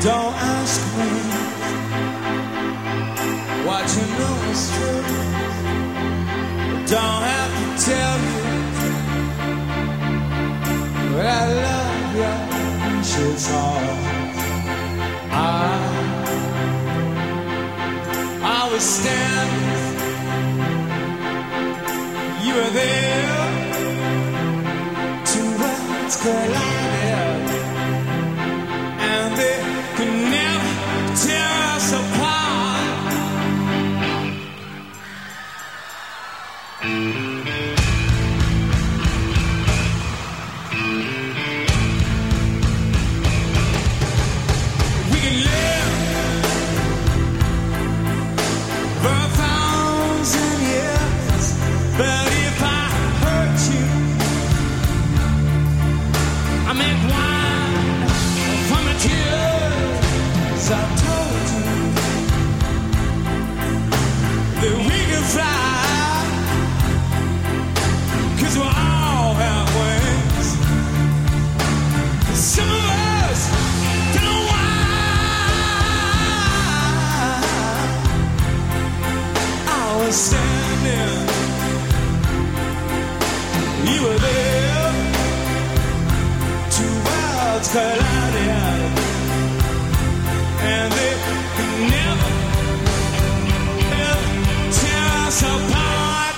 Don't ask me what you know is true. Don't have to tell you that I love you. She's all I was standing. You were there. Two worlds collided, and they could never tear us apart. We can live for 1,000 years, but if I hurt you, I make wine from the tears. I told you that we could fly, 'cause we all have wings. Some of us don't know why. I was standing, you were there. Two worlds collided, and they could never, ever tear us apart.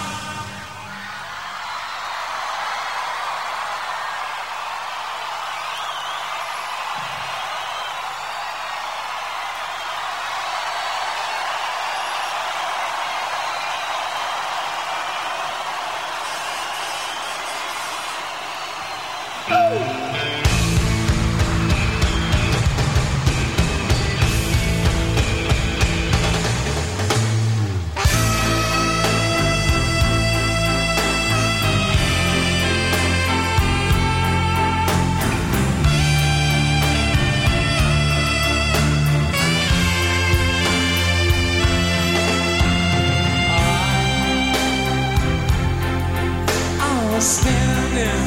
I was standing,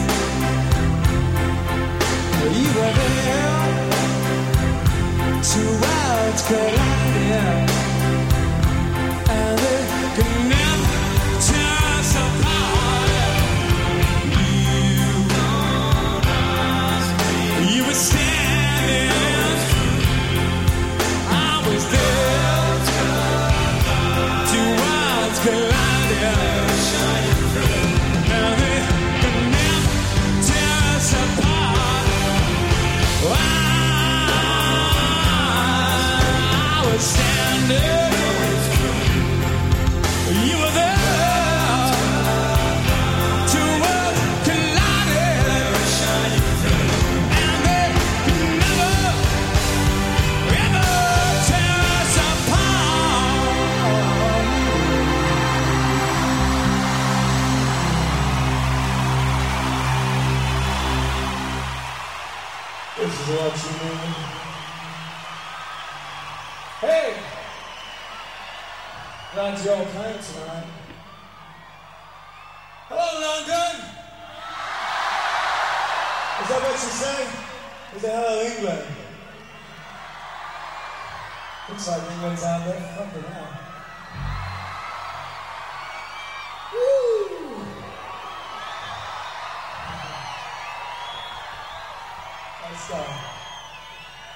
you were there. Two worlds collided, and they could never tear us apart. You were standing, I was there. Two worlds collided, and they could never tear us apart. I was standing, you were there. Two worlds collided, and they could never, ever tear us apart. This is what you mean. Hey! Glad you're all playing tonight. Hello, London! Is that what you say? Is it hello, England? Looks like England's out there. Fucking hell. Woo! Let's go.